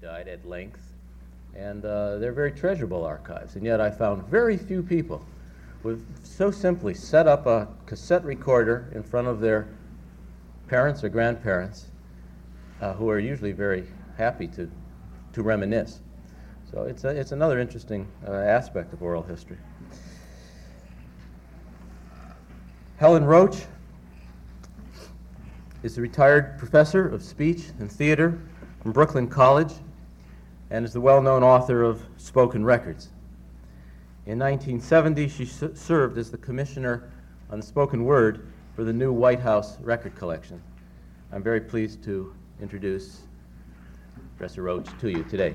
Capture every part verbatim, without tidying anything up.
died at length, and uh, they're very treasurable archives. And yet I found very few people would so simply set up a cassette recorder in front of their parents or grandparents, uh, who are usually very happy to, to reminisce. So it's, a, it's another interesting uh, aspect of oral history. Helen Roach is a retired professor of speech and theater from Brooklyn College and is the well-known author of Spoken Records. In nineteen seventy, she s- served as the commissioner on the spoken word for the new White House record collection. I'm very pleased to introduce Professor Roach to you today.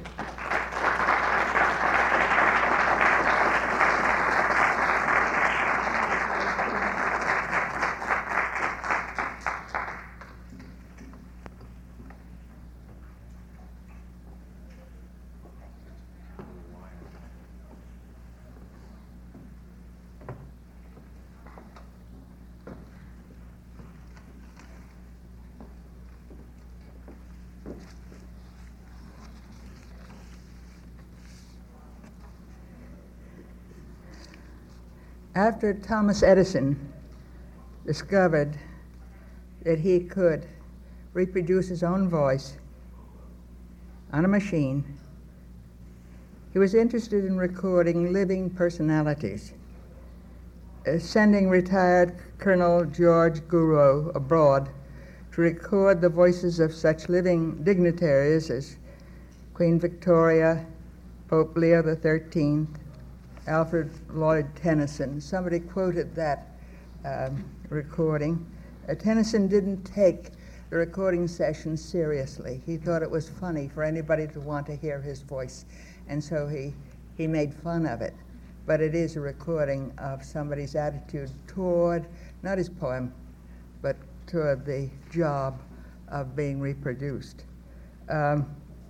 After Thomas Edison discovered that he could reproduce his own voice on a machine, he was interested in recording living personalities, uh, sending retired Colonel George Gouraud abroad to record the voices of such living dignitaries as Queen Victoria, Pope Leo the thirteenth, Alfred Lloyd Tennyson. Somebody quoted that um, recording. Uh, Tennyson didn't take the recording session seriously. He thought it was funny for anybody to want to hear his voice, and so he, he made fun of it. But it is a recording of somebody's attitude toward, not his poem, but toward the job of being reproduced. Um,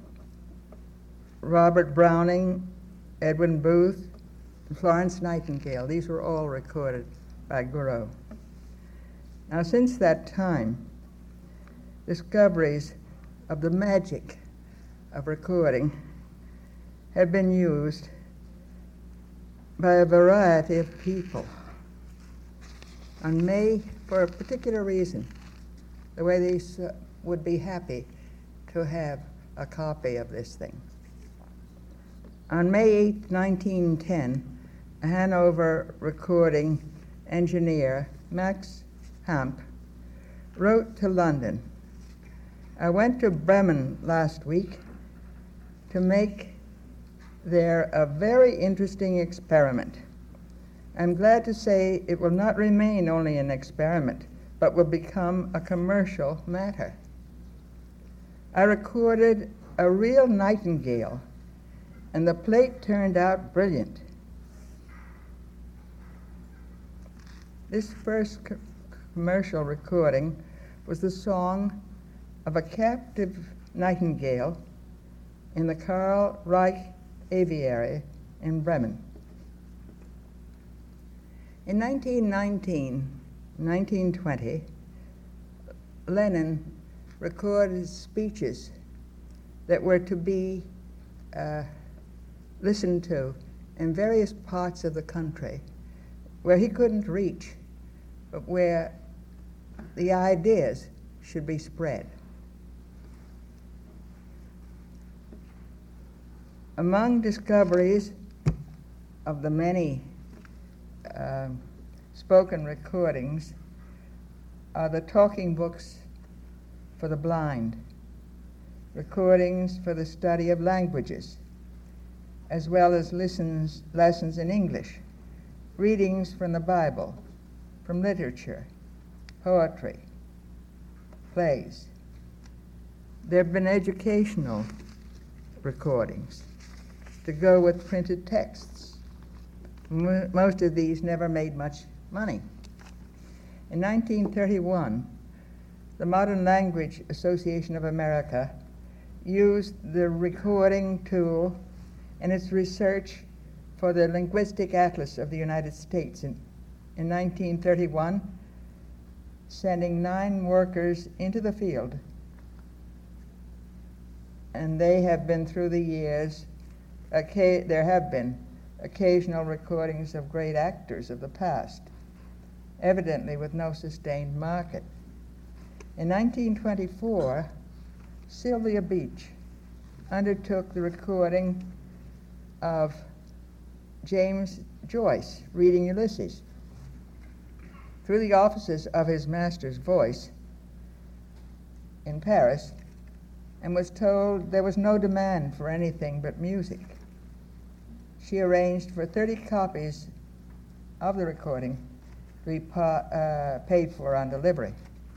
Robert Browning, Edwin Booth, Florence Nightingale, these were all recorded by Gouraud. Now, since that time, discoveries of the magic of recording have been used by a variety of people, and may, for a particular reason, the way they uh, would be happy to have a copy of this thing. On May eighth, nineteen ten, a Hanover recording engineer, Max Hamp, wrote to London, "I went to Bremen last week to make there a very interesting experiment. I'm glad to say it will not remain only an experiment, but will become a commercial matter. I recorded a real nightingale, and the plate turned out brilliant. This first co- commercial recording was the song of a captive nightingale in the Karl Reich Aviary in Bremen." In nineteen nineteen, nineteen twenty, Lenin recorded speeches that were to be uh, listened to in various parts of the country where he couldn't reach, but where the ideas should be spread. Among discoveries of the many uh, spoken recordings are the talking books for the blind, recordings for the study of languages, as well as listens, lessons in English, readings from the Bible, from literature, poetry, plays. There have been educational recordings to go with printed texts. M- most of these never made much money. In nineteen thirty-one, the Modern Language Association of America used the recording tool in its research for the Linguistic Atlas of the United States in, in nineteen thirty-one, sending nine workers into the field and they have been through the years, occa- there have been occasional recordings of great actors of the past, evidently with no sustained market. In nineteen twenty-four, Sylvia Beach undertook the recording of James Joyce reading Ulysses through the offices of his master's voice in Paris, and was told there was no demand for anything but music. She arranged for thirty copies of the recording to be pa- uh, paid for on delivery.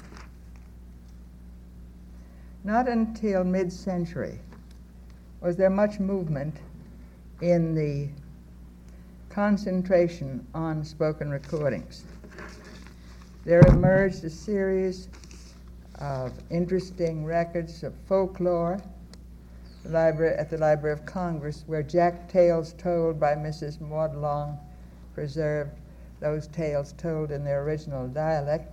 Not until mid-century was there much movement in the concentration on spoken recordings. There emerged a series of interesting records of folklore the library, at the Library of Congress, where Jack Tales Told by Missus Maud Long preserved those tales told in their original dialect.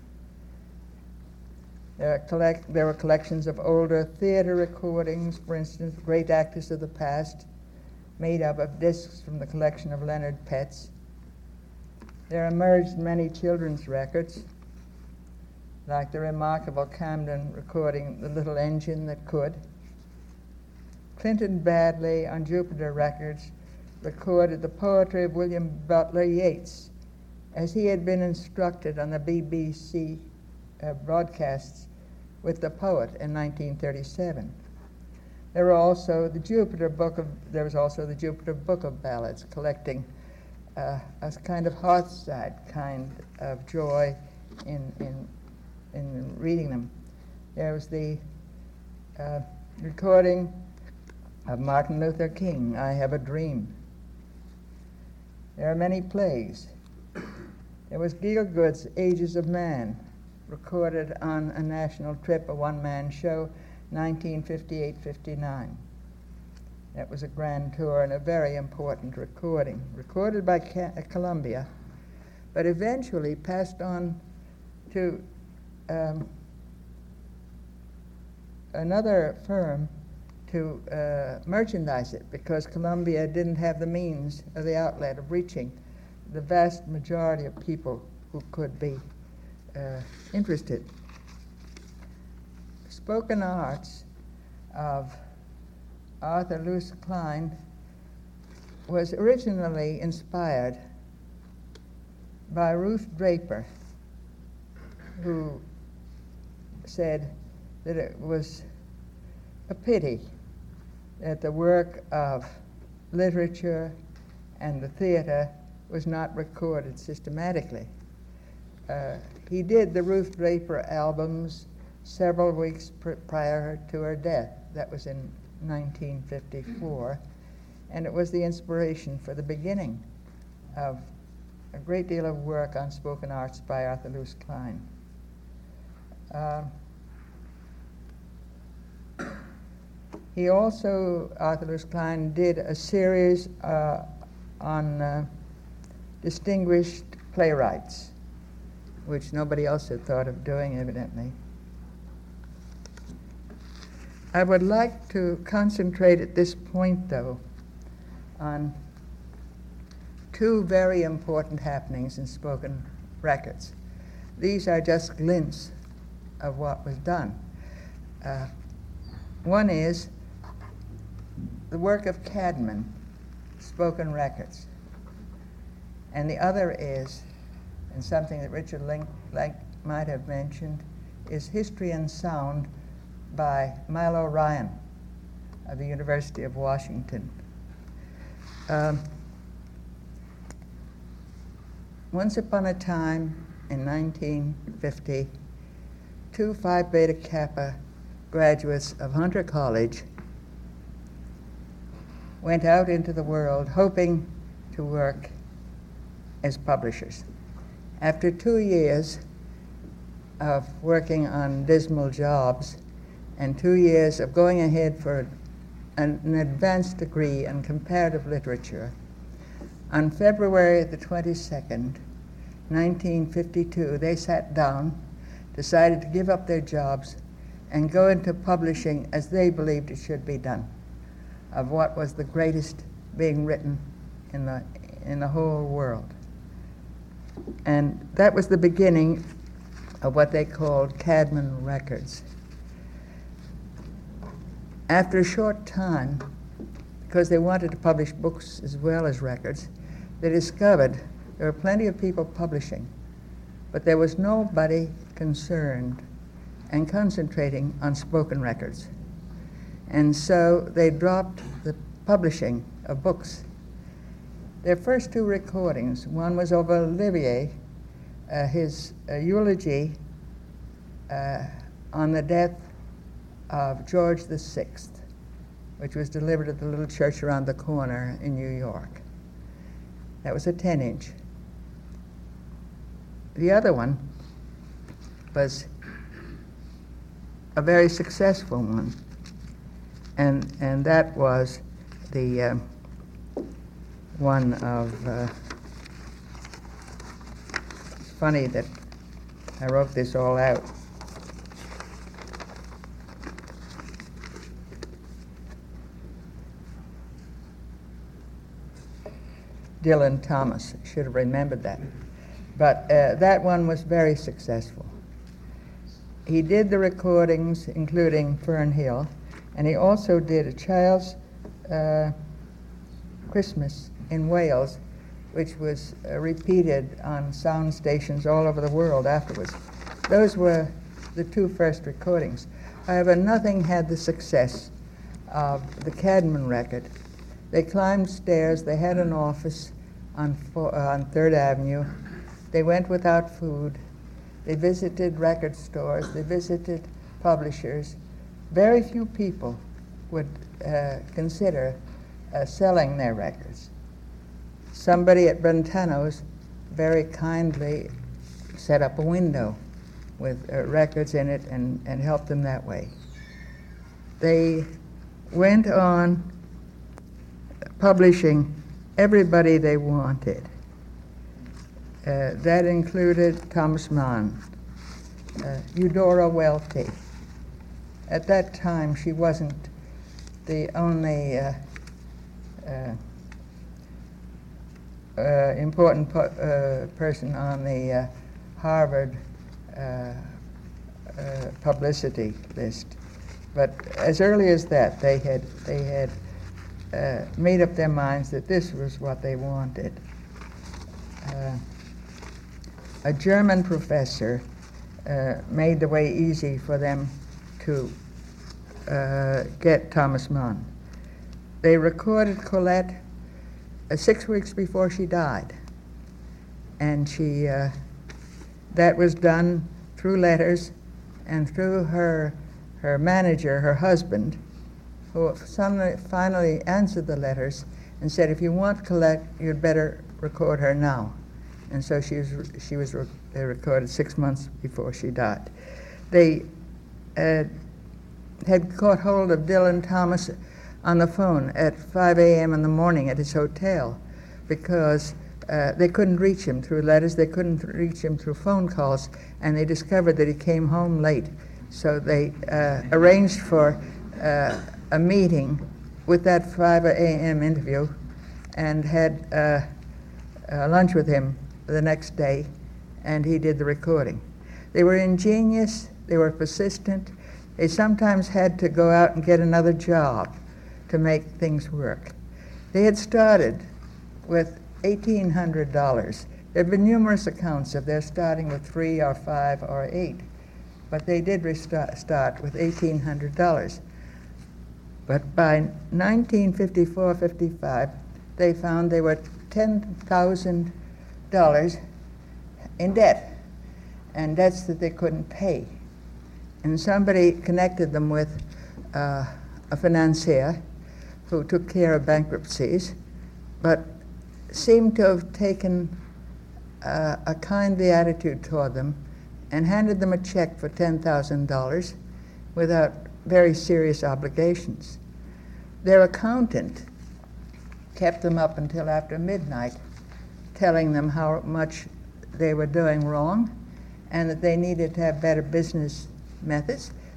There, are collect, there were collections of older theater recordings, for instance, great actors of the past, made up of discs from the collection of Leonard Petz. There emerged many children's records, like the remarkable Camden recording, The Little Engine That Could. Clinton Badley on Jupiter Records recorded the poetry of William Butler Yeats, as he had been instructed on the B B C uh, broadcasts with the poet in nineteen thirty-seven. There were also the Jupiter Book of there was also the Jupiter Book of Ballads, collecting uh, a kind of hearthside kind of joy in in in reading them. There was the uh, recording of Martin Luther King, I Have a Dream. There are many plays. There was Gielgud's Ages of Man, recorded on a national trip, a one-man show, nineteen fifty-eight fifty-nine. That was a grand tour and a very important recording, recorded by Ca- Columbia, but eventually passed on to um, another firm to uh, merchandise it, because Columbia didn't have the means or the outlet of reaching the vast majority of people who could be uh, interested. Spoken Arts of Arthur Lewis Klein was originally inspired by Ruth Draper, who said that it was a pity that the work of literature and the theater was not recorded systematically. Uh, he did the Ruth Draper albums several weeks pr- prior to her death. That was in nineteen fifty-four, and it was the inspiration for the beginning of a great deal of work on spoken arts by Arthur Lewis Klein. Uh, He also, Arthur Lewis Klein, did a series uh, on uh, distinguished playwrights, which nobody else had thought of doing, evidently. I would like to concentrate at this point, though, on two very important happenings in spoken records. These are just glints of what was done. Uh, one is the work of Cadman, spoken records. And the other is, and something that Richard Link, Link might have mentioned, is History and Sound by Milo Ryan of the University of Washington. Um, once upon a time in nineteen fifty, two Phi Beta Kappa graduates of Hunter College went out into the world hoping to work as publishers. After two years of working on dismal jobs and two years of going ahead for an, an advanced degree in comparative literature, on February the twenty-second, nineteen fifty-two, they sat down, decided to give up their jobs, and go into publishing as they believed it should be done, of what was the greatest being written in the, in the whole world. And that was the beginning of what they called Caedmon Records. After a short time, because they wanted to publish books as well as records, they discovered there were plenty of people publishing, but there was nobody concerned and concentrating on spoken records. And so they dropped the publishing of books. Their first two recordings, one was of Olivier, uh, his uh, eulogy uh, on the death of George the Sixth, which was delivered at the little church around the corner in New York. That was a ten inch. The other one was a very successful one, and and that was the uh, one of, uh, it's funny that I wrote this all out. Dylan Thomas, should have remembered that. But uh, that one was very successful. He did the recordings, including Fern Hill, and he also did a child's uh, Christmas in Wales, which was uh, repeated on sound stations all over the world afterwards. Those were the two first recordings. However, nothing had the success of the Caedmon record. They climbed stairs, they had an office on, four, uh, on Third Avenue. They went without food. They visited record stores. They visited publishers. Very few people would uh, consider uh, selling their records. Somebody at Brentano's very kindly set up a window with uh, records in it and, and helped them that way. They went on publishing everybody they wanted. Uh, that included Thomas Mann, uh, Eudora Welty. At that time, she wasn't the only uh, uh, uh, important pu- uh, person on the uh, Harvard uh, uh, publicity list. But as early as that, they had they had uh, made up their minds that this was what they wanted. Uh, a German professor uh, made the way easy for them to uh, get Thomas Mann. They recorded Colette uh, six weeks before she died, and she uh, that was done through letters and through her her manager, her husband, who suddenly, finally answered the letters and said, if you want Colette, you'd better record her now. And so she was, she was re- they recorded six months before she died. They uh, had caught hold of Dylan Thomas on the phone at five a.m. in the morning at his hotel because uh, they couldn't reach him through letters, they couldn't reach him through phone calls, and they discovered that he came home late. So they uh, arranged for uh, a meeting with that five a.m. interview and had uh, uh, lunch with him the next day, and he did the recording. They were ingenious, they were persistent. They sometimes had to go out and get another job to make things work. They had started with eighteen hundred dollars. There have been numerous accounts of their starting with three or five or eight, but they did restart, start with eighteen hundred dollars. But by nineteen fifty-four fifty-five, they found they were ten thousand dollars in debt, and debts that they couldn't pay. And somebody connected them with uh, a financier who took care of bankruptcies, but seemed to have taken uh, a kindly attitude toward them and handed them a check for ten thousand dollars without very serious obligations. Their accountant kept them up until after midnight, telling them how much they were doing wrong and that they needed to have better business methods.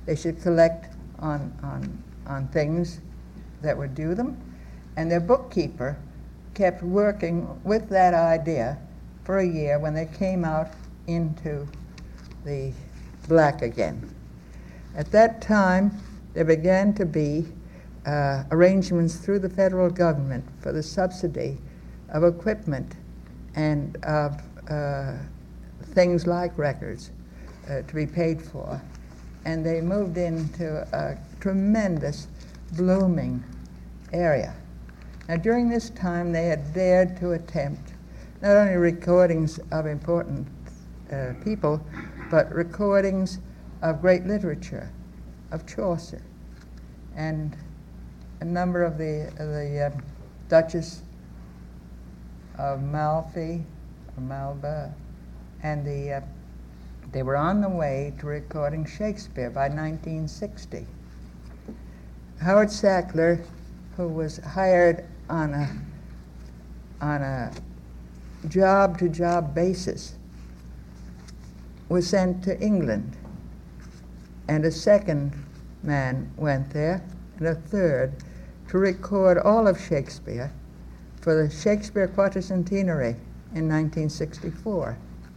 they should collect on, on, on things that were due them. And their bookkeeper kept working with that idea for a year when they came out into the black again. At that time, there began to be uh, arrangements through the federal government for the subsidy of equipment and of uh, things like records uh, to be paid for. And they moved into a tremendous blooming area. Now, during this time, they had dared to attempt not only recordings of important uh, people, but recordings of great literature, of Chaucer, and a number of the, of the uh, Duchess of Malfi, or Malba, and the, uh, they were on the way to recording Shakespeare by nineteen sixty. Howard Sackler, who was hired on a, on a job-to-job basis, was sent to England, and a second man went there, and a third, to record all of Shakespeare for the Shakespeare Quattricentenary in nineteen sixty-four.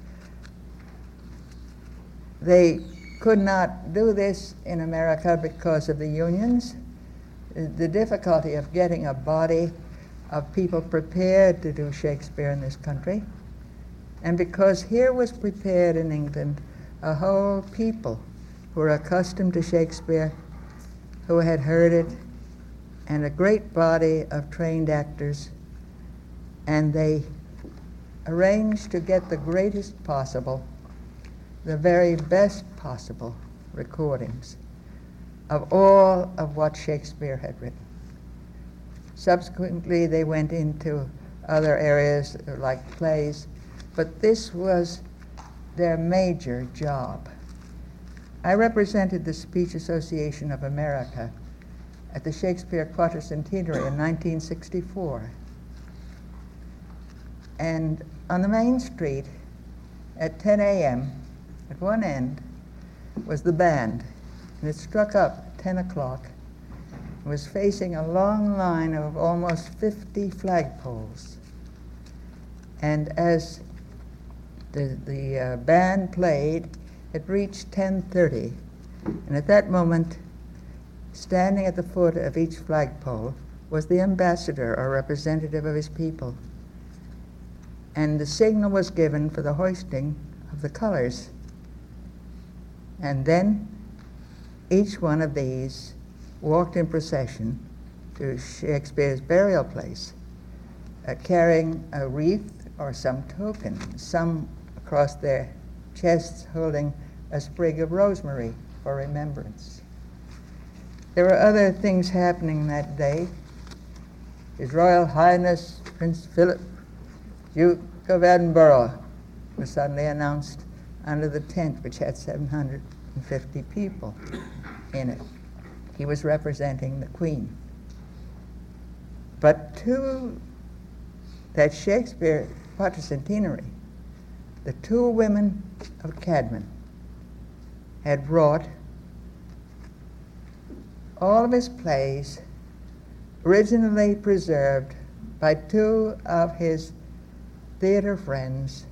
They could not do this in America because of the unions, the difficulty of getting a body of people prepared to do Shakespeare in this country, and because here was prepared in England a whole people who were accustomed to Shakespeare, who had heard it, and a great body of trained actors, and they arranged to get the greatest possible, the very best possible recordings of all of what Shakespeare had written. Subsequently, they went into other areas like plays, but this was their major job. I represented the Speech Association of America at the Shakespeare Quattricentenary in nineteen sixty-four. And on the main street at ten a.m., at one end, was the band, and it struck up ten o'clock. It was facing a long line of almost fifty flagpoles. And as the, the uh, band played, it reached ten thirty, and at that moment, standing at the foot of each flagpole was the ambassador or representative of his people. And the signal was given for the hoisting of the colors. And then each one of these walked in procession to Shakespeare's burial place, uh, carrying a wreath or some token, some across their chests holding a sprig of rosemary for remembrance. There were other things happening that day. His Royal Highness Prince Philip, Duke of Edinburgh, was suddenly announced under the tent, which had seven hundred fifty people in it. He was representing the Queen. But to that Shakespeare Quattricentenary, the two women of Cadman had brought all of his plays, originally preserved by two of his theater friends,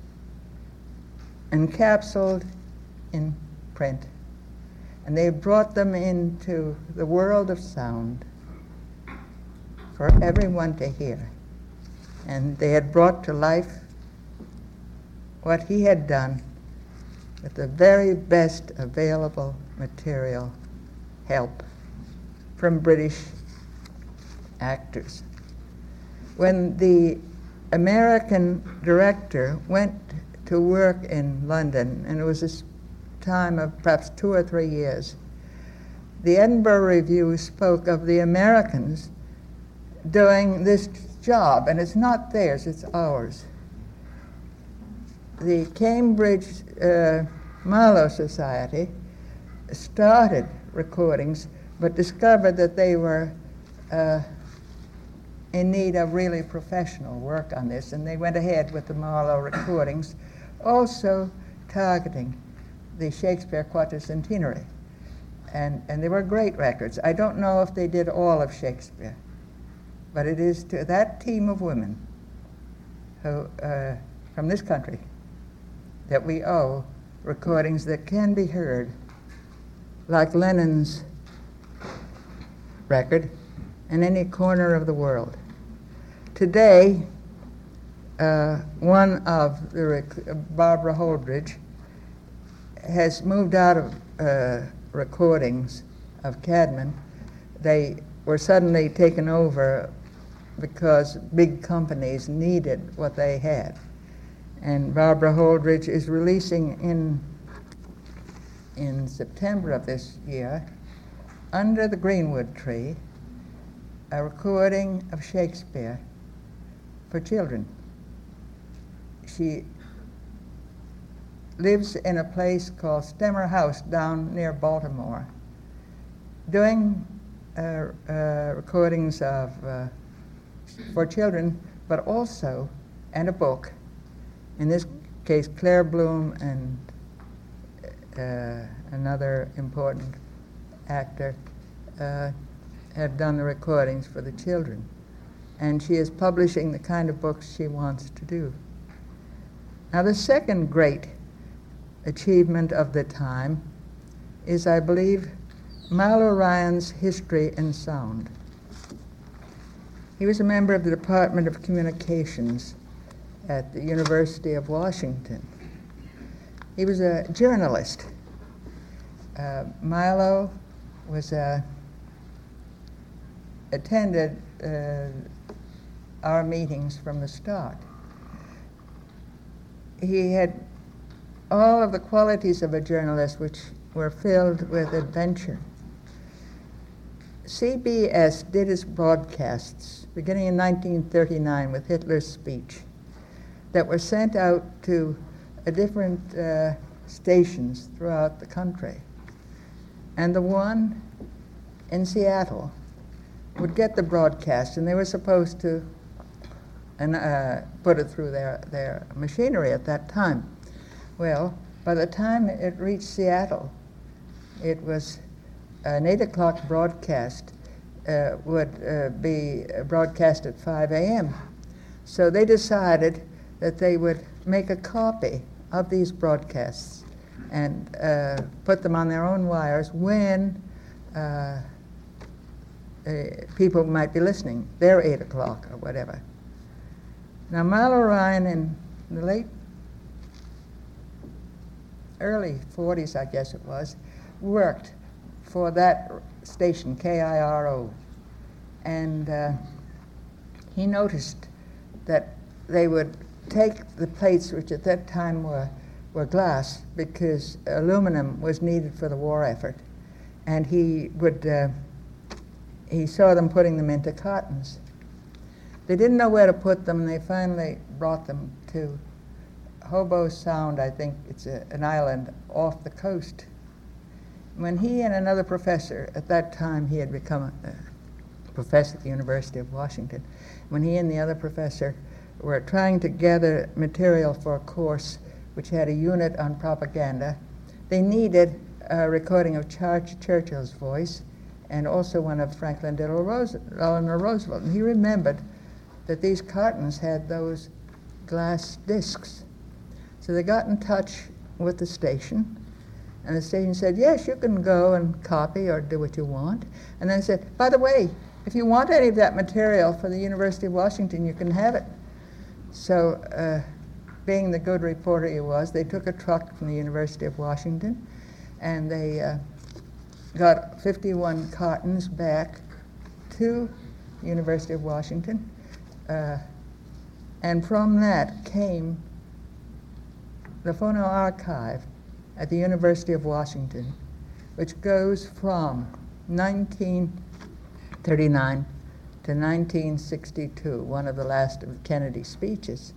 encapsulated in print, and they brought them into the world of sound for everyone to hear. And they had brought to life what he had done with the very best available material help from British actors. When the American director went to work in London, and it was a time of perhaps two or three years, the Edinburgh Review spoke of the Americans doing this job, and it's not theirs, it's ours. The Cambridge uh, Marlowe Society started recordings, but discovered that they were uh, in need of really professional work on this, and they went ahead with the Marlowe recordings, also targeting the Shakespeare Quattricentenary. And, and they were great records. I don't know if they did all of Shakespeare, but it is to that team of women who, uh, from this country that we owe recordings that can be heard, like Lennon's record, in any corner of the world. Today, uh, one of the rec- Barbara Holdridge has moved out of uh, recordings of Cadman. They were suddenly taken over because big companies needed what they had. And Barbara Holdridge is releasing in, in September of this year, Under the Greenwood Tree, a recording of Shakespeare for children. She lives in a place called Stemmer House down near Baltimore, doing uh, uh, recordings of uh, for children, but also, and a book. In this case, Claire Bloom and uh, another important actor uh, have done the recordings for the children. And she is publishing the kind of books she wants to do. Now, the second great achievement of the time is, I believe, Milo Ryan's History in Sound. He was a member of the Department of Communications at the University of Washington. He was a journalist. Uh, Milo was a, attended uh, our meetings from the start. He had all of the qualities of a journalist, which were filled with adventure. C B S did its broadcasts beginning in nineteen thirty-nine with Hitler's speech that were sent out to uh, different uh, stations throughout the country. And the one in Seattle would get the broadcast, and they were supposed to and, uh, put it through their, their machinery at that time. Well, by the time it reached Seattle, it was an eight o'clock broadcast uh, would uh, be broadcast at five a.m. So they decided that they would make a copy of these broadcasts and uh, put them on their own wires when uh, uh, people might be listening, their eight o'clock or whatever. Now, Milo Ryan in the late, early forties, I guess it was, worked for that station, K I R O. And uh, he noticed that they would take the plates, which at that time were, were glass, because aluminum was needed for the war effort. And he would, uh, he saw them putting them into cartons. They didn't know where to put them, and they finally brought them to Hobo Sound. I think it's a, an island off the coast. When he and another professor, at that time he had become a, a professor at the University of Washington, when he and the other professor were trying to gather material for a course which had a unit on propaganda, they needed a recording of Charles Churchill's voice and also one of Franklin Delano Roosevelt. And he remembered that these cartons had those glass discs. So they got in touch with the station, and the station said, yes, you can go and copy or do what you want. And then said, by the way, if you want any of that material for the University of Washington, you can have it. So uh, being the good reporter he was, they took a truck from the University of Washington, and they uh, got fifty-one cartons back to the University of Washington. Uh, and from that came the Phono Archive at the University of Washington, which goes from nineteen thirty-nine to nineteen sixty-two, one of the last of Kennedy's speeches.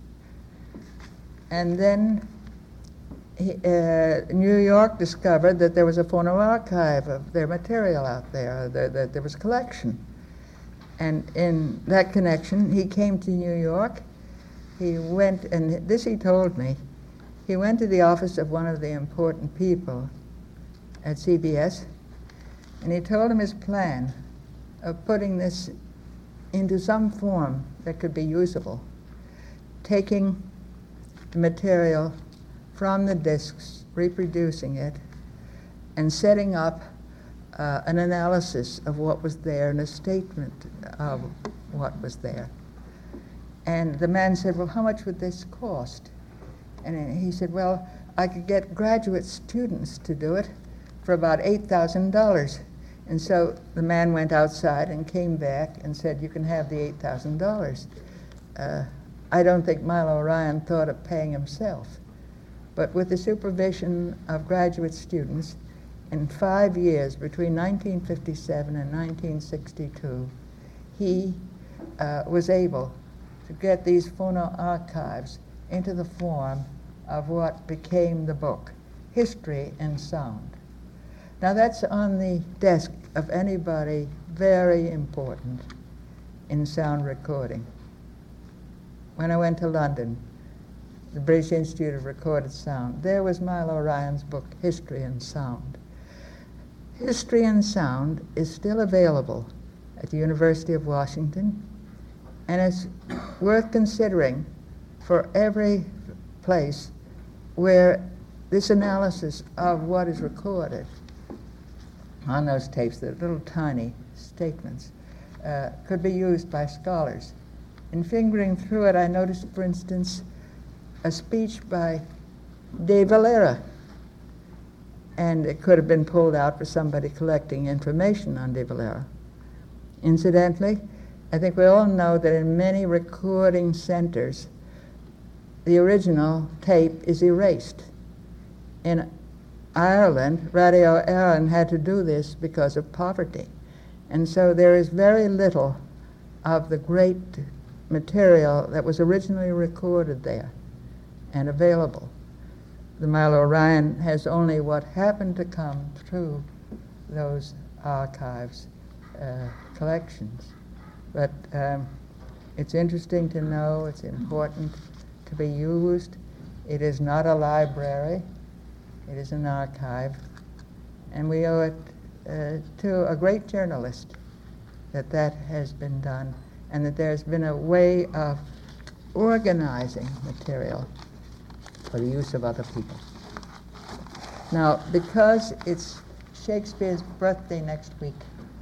And then he, uh, New York discovered that there was a Phono Archive of their material out there, that, that there was a collection. And in that connection, he came to New York. He went, and this he told me, he went to the office of one of the important people at C B S, And he told him his plan of putting this into some form that could be usable, taking the material from the discs, reproducing it, and setting up uh, an analysis of what was there and a statement of what was there. And the man said, well, how much would this cost? And he said, well, I could get graduate students to do it for about eight thousand dollars. And so the man went outside and came back and said, you can have the eight thousand dollars. Uh, I don't think Milo Ryan thought of paying himself. But with the supervision of graduate students, in five years, between nineteen fifty-seven and nineteen sixty-two, he uh, was able to get these phono archives into the form of what became the book, History in Sound. Now that's on the desk of anybody very important in sound recording. When I went to London, the British Institute of Recorded Sound, there was Milo Ryan's book, History in Sound. History in Sound is still available at the University of Washington, and it's worth considering for every place where this analysis of what is recorded on those tapes, the little tiny statements, uh, could be used by scholars. In fingering through it, I noticed, for instance, a speech by De Valera, and it could have been pulled out for somebody collecting information on De Valera. Incidentally, I think we all know that in many recording centers, the original tape is erased. In Ireland, Radio Éireann had to do this because of poverty. And so there is very little of the great material that was originally recorded there and available. The Milo Ryan has only what happened to come through those archives uh, collections. But um, it's interesting to know, it's important to be used. It is not a library, it is an archive, and we owe it uh, to a great journalist that that has been done, and that there's been a way of organizing material for the use of other people. Now, because it's Shakespeare's birthday next week,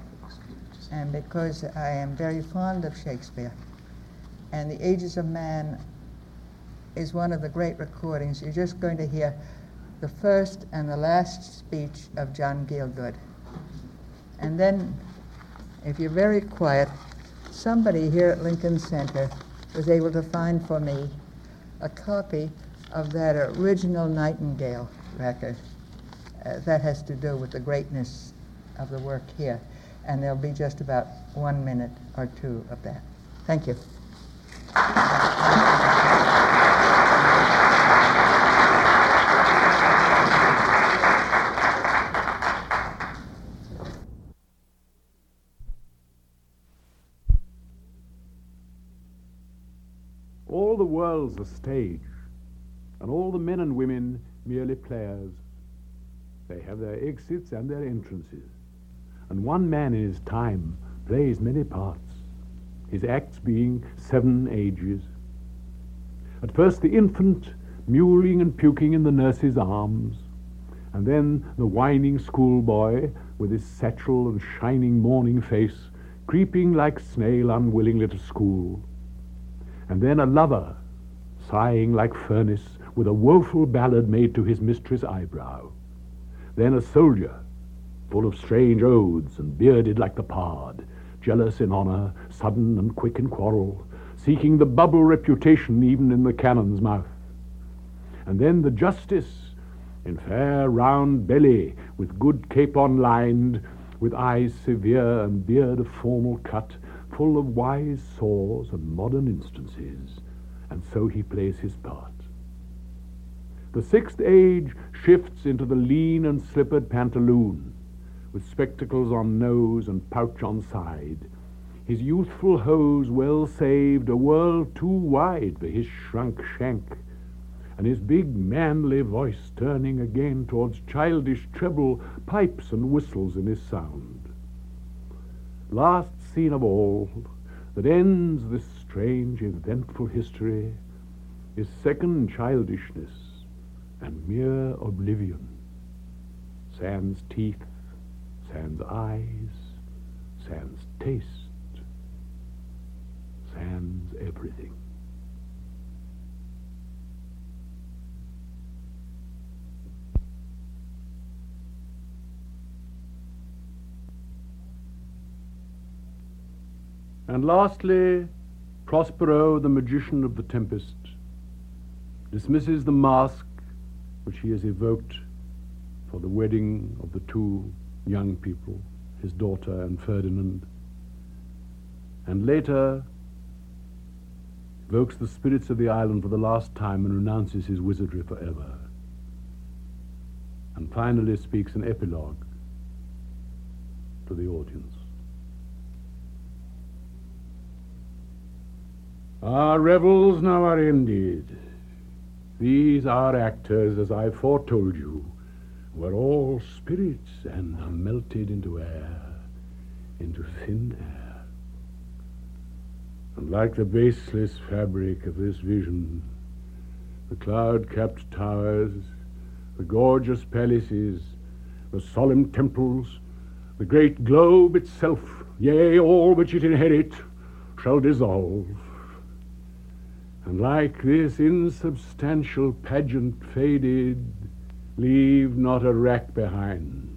and because I am very fond of Shakespeare, and The Ages of Man is one of the great recordings, you're just going to hear the first and the last speech of John Gielgud. And then, if you're very quiet, somebody here at Lincoln Center was able to find for me a copy of that original Nightingale record. Uh, that has to do with the greatness of the work here. And there'll be just about one minute or two of that. Thank you. All the world's a stage, and all the men and women merely players. They have their exits and their entrances, and one man in his time plays many parts, his acts being seven ages. At first the infant, mewling and puking in the nurse's arms, and then the whining schoolboy with his satchel and shining morning face, creeping like snail unwillingly to school. And then a lover, sighing like furnace, with a woeful ballad made to his mistress' eyebrow. Then a soldier, full of strange oaths and bearded like the pard, jealous in honor, sudden and quick in quarrel, seeking the bubble reputation even in the cannon's mouth. And then the justice, in fair round belly, with good capon lined, with eyes severe and beard of formal cut, full of wise saws and modern instances, and so he plays his part. The sixth age shifts into the lean and slippered pantaloon, with spectacles on nose and pouch on side, his youthful hose well saved, a world too wide for his shrunk shank, and his big manly voice turning again towards childish treble pipes and whistles in his sound. Last scene of all, that ends this strange, eventful history, is second childishness and mere oblivion. Sans teeth, sans eyes, sans taste, sans everything. And lastly, Prospero, the magician of the Tempest, dismisses the mask which he has evoked for the wedding of the two young people, his daughter and Ferdinand, and later evokes the spirits of the island for the last time and renounces his wizardry forever, and finally speaks an epilogue to the audience. Our revels now are ended. These our actors, as I foretold you, were all spirits and are melted into air, into thin air. And like the baseless fabric of this vision, the cloud-capped towers, the gorgeous palaces, the solemn temples, the great globe itself, yea, all which it inherit, shall dissolve. And like this insubstantial pageant faded, leave not a rack behind.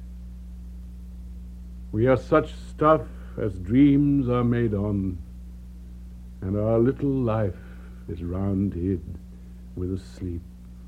We are such stuff as dreams are made on, and our little life is rounded with a sleep.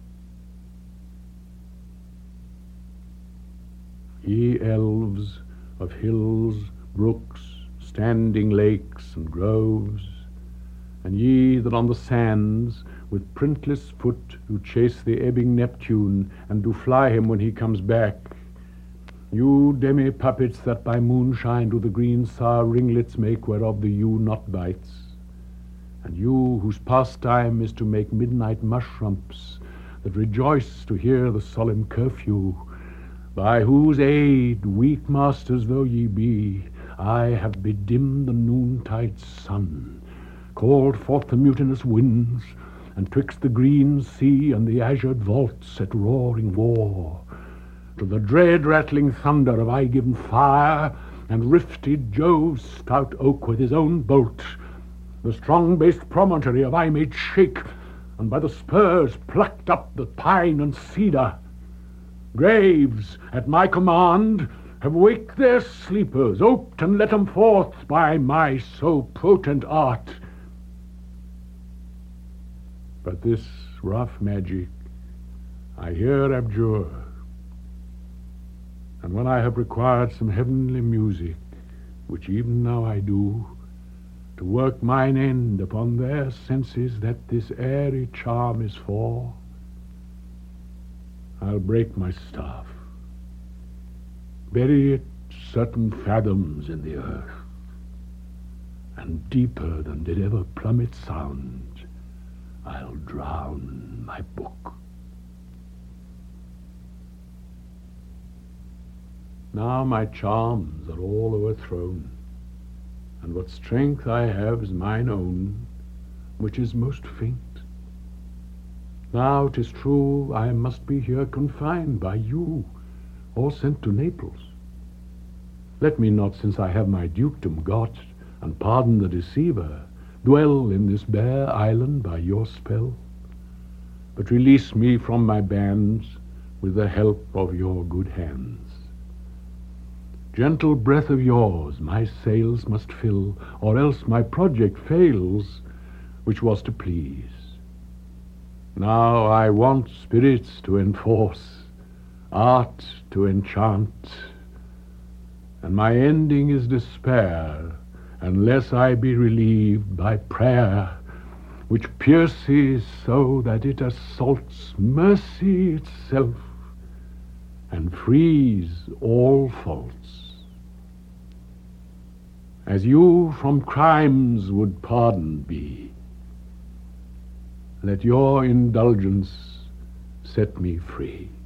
Ye elves of hills, brooks, standing lakes and groves, and ye that on the sands with printless foot do chase the ebbing Neptune and do fly him when he comes back, you demi-puppets that by moonshine do the green sour ringlets make whereof the yew not bites, and you whose pastime is to make midnight mushrumps that rejoice to hear the solemn curfew, by whose aid, weak masters though ye be, I have bedimmed the noontide sun, called forth the mutinous winds, and twixt the green sea and the azured vaults set roaring war. To the dread rattling thunder have I given fire, and rifted Jove's stout oak with his own bolt. The strong-based promontory have I made shake, and by the spurs plucked up the pine and cedar. Graves, at my command, have waked their sleepers, oped and let them forth by my so potent art. But this rough magic I here abjure, and when I have required some heavenly music, which even now I do, to work mine end upon their senses that this airy charm is for, I'll break my staff, bury it certain fathoms in the earth, and deeper than did ever plummet sound, I'll drown my book. Now my charms are all overthrown, and what strength I have is mine own, which is most faint. Now 'tis true I must be here confined by you, or sent to Naples. Let me not, since I have my dukedom got, and pardon the deceiver, dwell in this bare island by your spell, but release me from my bands with the help of your good hands. Gentle breath of yours my sails must fill, or else my project fails, which was to please. Now I want spirits to enforce, art to enchant, and my ending is despair, unless I be relieved by prayer, which pierces so that it assaults mercy itself, and frees all faults. As you from crimes would pardoned be, Let your indulgence set me free.